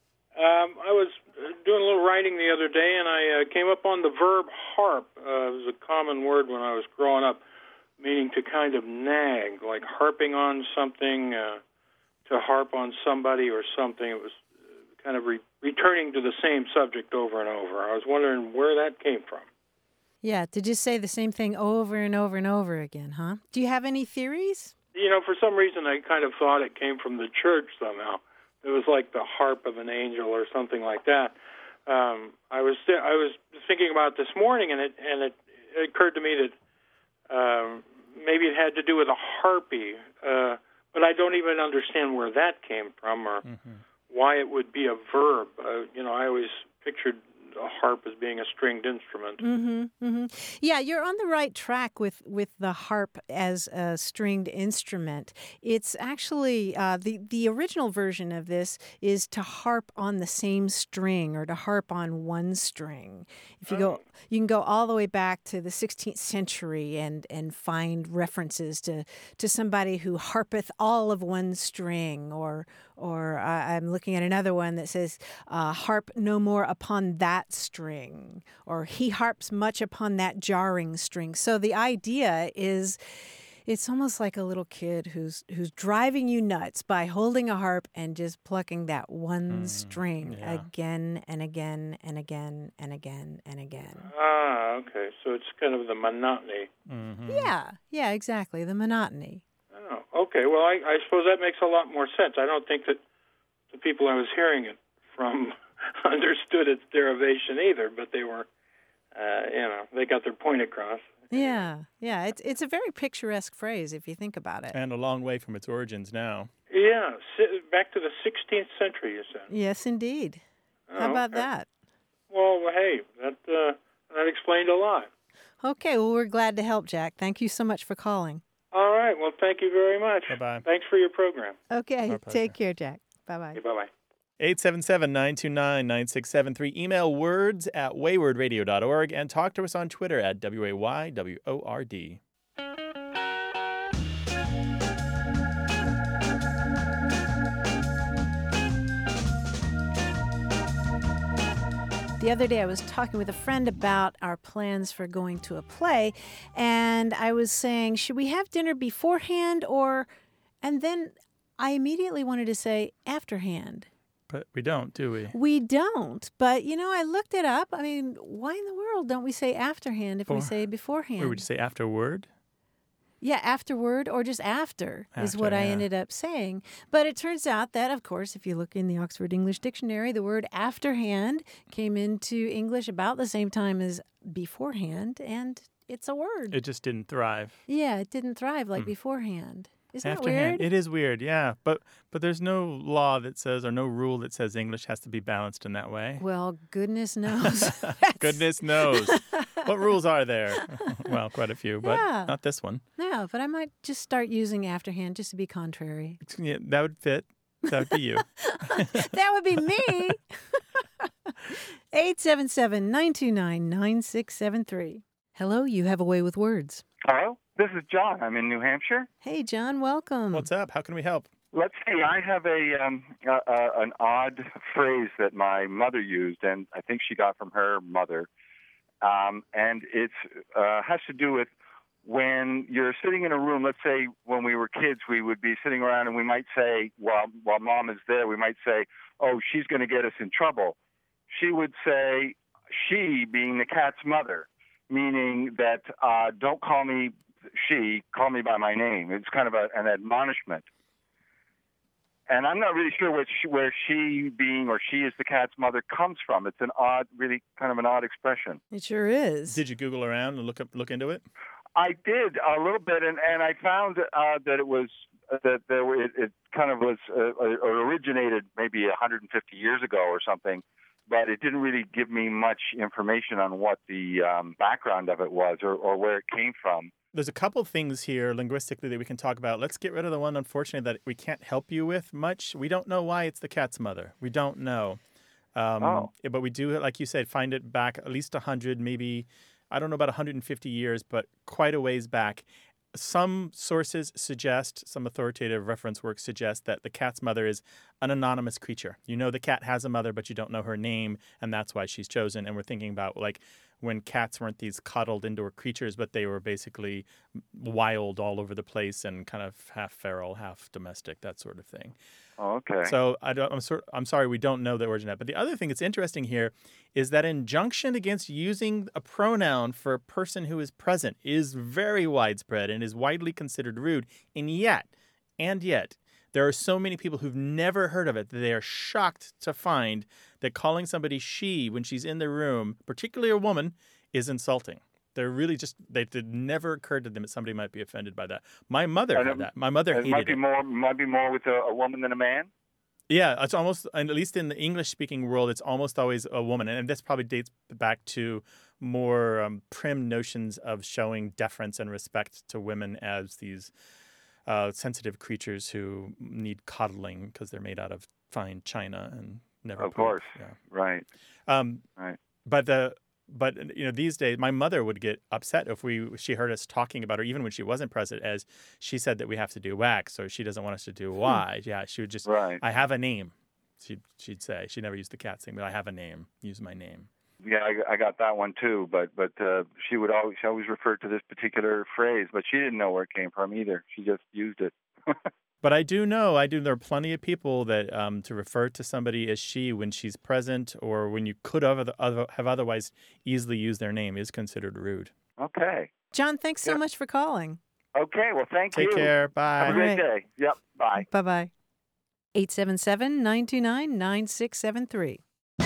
Um, I was doing a little writing the other day, and I uh, came up on the verb harp. Uh, it was a common word when I was growing up, meaning to kind of nag, like harping on something, uh, to harp on somebody or something. It was uh, kind of re- returning to the same subject over and over. I was wondering where that came from. Yeah, to just say the same thing over and over and over again, huh? Do you have any theories? You know, for some reason, I kind of thought it came from the church somehow. It was like the harp of an angel or something like that. Um, I was I was thinking about it this morning, and it and it, it occurred to me that um, maybe it had to do with a harpy, uh, but I don't even understand where that came from or Mm-hmm. why it would be a verb. Uh, you know, I always pictured a harp as being a stringed instrument. Mm-hmm, mm-hmm. Yeah, you're on the right track with, with the harp as a stringed instrument. It's actually, uh, the, the original version of this is to harp on the same string or to harp on one string. If you go, you can go all the way back to the sixteenth century and, and find references to, to somebody who harpeth all of one string, or or uh, I'm looking at another one that says, uh, harp no more upon that string, or he harps much upon that jarring string. So the idea is, it's almost like a little kid who's who's driving you nuts by holding a harp and just plucking that one Mm, string yeah. again and again and again and again and again. Ah, okay. So it's kind of the monotony. Mm-hmm. Yeah, yeah, exactly. The monotony. Oh, okay. Well, I, I suppose that makes a lot more sense. I don't think that the people I was hearing it from understood its derivation either, but they were, uh, you know, they got their point across. Yeah, yeah. It's it's a very picturesque phrase if you think about it. And a long way from its origins now. Yeah, si- back to the sixteenth century, you said. Yes, indeed. Oh, How about okay. that? Well, hey, that uh, that explained a lot. Okay, well, we're glad to help, Jack. Thank you so much for calling. All right. Well, thank you very much. Bye-bye. Thanks for your program. Okay, Our pleasure. take care, Jack. Bye-bye. Okay, bye-bye. eight seven seven, nine two nine, nine six seven three. Email words at wayward radio dot org and talk to us on Twitter at W A Y W O R D. The other day I was talking with a friend about our plans for going to a play, and I was saying, should we have dinner beforehand or... And then I immediately wanted to say afterhand. But we don't, do we? We don't, but, you know, I looked it up. I mean, why in the world don't we say afterhand if we Or- say beforehand? Or would you say afterward? Yeah, afterward or just after, is After, what I yeah. ended up saying. But it turns out that, of course, if you look in the Oxford English Dictionary, the word afterhand came into English about the same time as beforehand, and it's a word. It just didn't thrive. Yeah, it didn't thrive like Hmm. beforehand. Isn't that Afterhand. weird? It is weird, yeah. But but there's no law that says or no rule that says English has to be balanced in that way. Well, goodness knows. Goodness knows. What rules are there? Well, quite a few, but Yeah. not this one. No, but I might just start using afterhand just to be contrary. Yeah, that would fit. That would be you. That would be me. eight seven seven, nine two nine, nine six seven three. Hello, you have a way with words. Hello, this is John. I'm in New Hampshire. Hey, John, welcome. What's up? How can we help? Let's see. I have a, um, a, a an odd phrase that my mother used, and I think she got from her mother. Um, and it uh, has to do with when you're sitting in a room. Let's say when we were kids, we would be sitting around, and we might say, while while mom is there, we might say, "Oh, she's going to get us in trouble." She would say, "She," being the cat's mother, meaning that uh, don't call me she, call me by my name. It's kind of a, an admonishment. And I'm not really sure where she, where she being or she is the cat's mother comes from. It's an odd, really kind of an odd expression. It sure is. Did you Google around and look up look into it? I did a little bit, and, and I found uh, that it was uh, that there were, it, it kind of was uh, originated maybe one hundred fifty years ago or something. But it didn't really give me much information on what the um, background of it was or, or where it came from. There's a couple things here linguistically that we can talk about. Let's get rid of the one, unfortunately, that we can't help you with much. We don't know why it's the cat's mother. We don't know. Um, Oh. But we do, like you said, find it back at least one hundred, maybe, I don't know about one hundred fifty years, but quite a ways back. Some sources suggest, some authoritative reference works suggest that the cat's mother is an anonymous creature. You know the cat has a mother, but you don't know her name, and that's why she's chosen. And we're thinking about like when cats weren't these coddled indoor creatures, but they were basically wild all over the place and kind of half feral, half domestic, that sort of thing. Oh, okay. So I don't, I'm, sort, I'm sorry, we don't know the origin of that. But the other thing that's interesting here is that injunction against using a pronoun for a person who is present is very widespread and is widely considered rude. And yet, and yet, there are so many people who've never heard of it that they are shocked to find that calling somebody she when she's in the room, particularly a woman, is insulting. They're really just, they, it never occurred to them that somebody might be offended by that. My mother And had it- that. My mother It hated might be it. more might be more with a, a woman than a man. Yeah, it's almost, and at least in the English-speaking world, it's almost always a woman. And this probably dates back to more um, prim notions of showing deference and respect to women as these uh, sensitive creatures who need coddling because they're made out of fine china and never Of poop. course. Yeah. Right. Um, Right. But the but you know these days my mother would get upset if we she heard us talking about her even when she wasn't present, as she said that we have to do wax, so she doesn't want us to do Y. Yeah, she would just Right. I have a name. She'd she'd say she never used the cat thing, but I have a name. Use my name. Yeah, I, I got that one too. But but uh, she would always she always refer to this particular phrase, but she didn't know where it came from either. She just used it. But I do know, I do. There are plenty of people that um, to refer to somebody as she when she's present or when you could have, other, have otherwise easily used their name is considered rude. Okay. John, thanks so Yeah. much for calling. Okay. Well, thank Take you. care. Bye. Have a great All day. Yep. Bye. Bye-bye. eight seven seven, nine two nine, nine six seven three.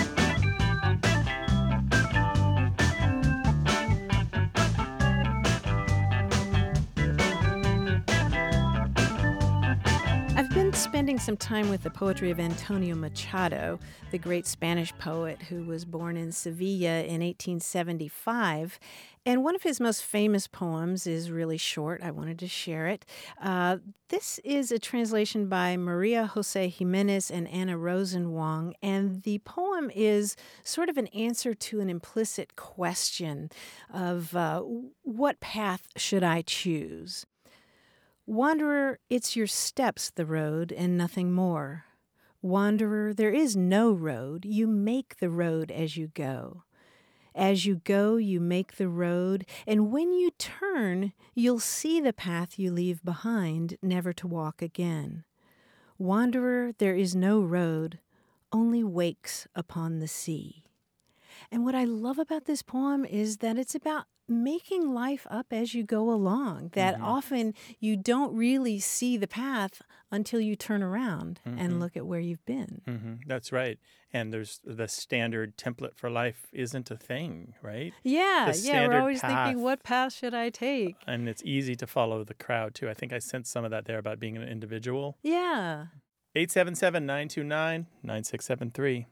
I've been spending some time with the poetry of Antonio Machado, the great Spanish poet who was born in Sevilla in eighteen seventy-five. And one of his most famous poems is really short. I wanted to share it. Uh, this is a translation by Maria Jose Jimenez and Anna Rosenwong, and the poem is sort of an answer to an implicit question of uh, what path should I choose? Wanderer, it's your steps the road and nothing more. Wanderer, there is no road. You make the road as you go. As you go, you make the road, and when you turn, you'll see the path you leave behind, never to walk again. Wanderer, there is no road, only wakes upon the sea. And what I love about this poem is that it's about making life up as you go along, that Mm-hmm. often you don't really see the path until you turn around Mhm. and look at where you've been. hmm That's right. And there's the standard template for life isn't a thing, right? Yeah, The yeah, we're standard always path. thinking, what path should I take? And it's easy to follow the crowd, too. I think I sensed some of that there about being an individual. Yeah. eight seven seven, nine two nine, nine six seven three.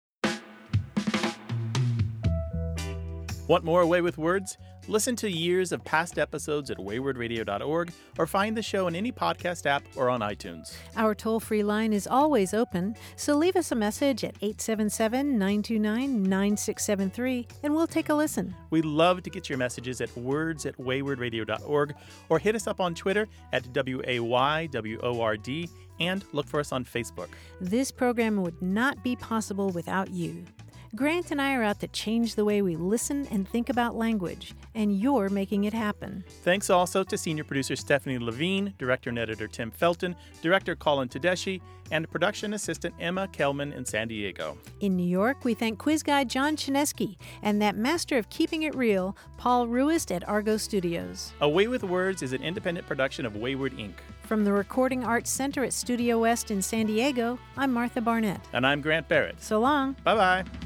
Want more Away with Words? Listen to years of past episodes at wayward radio dot org or find the show in any podcast app or on iTunes. Our toll-free line is always open, so leave us a message at eight seven seven, nine two nine, nine six seven three and we'll take a listen. We love to get your messages at words at wayward radio dot org or hit us up on Twitter at W A Y W O R D and look for us on Facebook. This program would not be possible without you. Grant and I are out to change the way we listen and think about language, and you're making it happen. Thanks also to senior producer Stephanie Levine, director and editor Tim Felton, director Colin Tedeschi, and production assistant Emma Kelman in San Diego. In New York, we thank quiz guy John Chinesky and that master of keeping it real, Paul Ruist at Argo Studios. Away with Words is an independent production of Wayward Incorporated. From the Recording Arts Center at Studio West in San Diego, I'm Martha Barnett. And I'm Grant Barrett. So long. Bye-bye.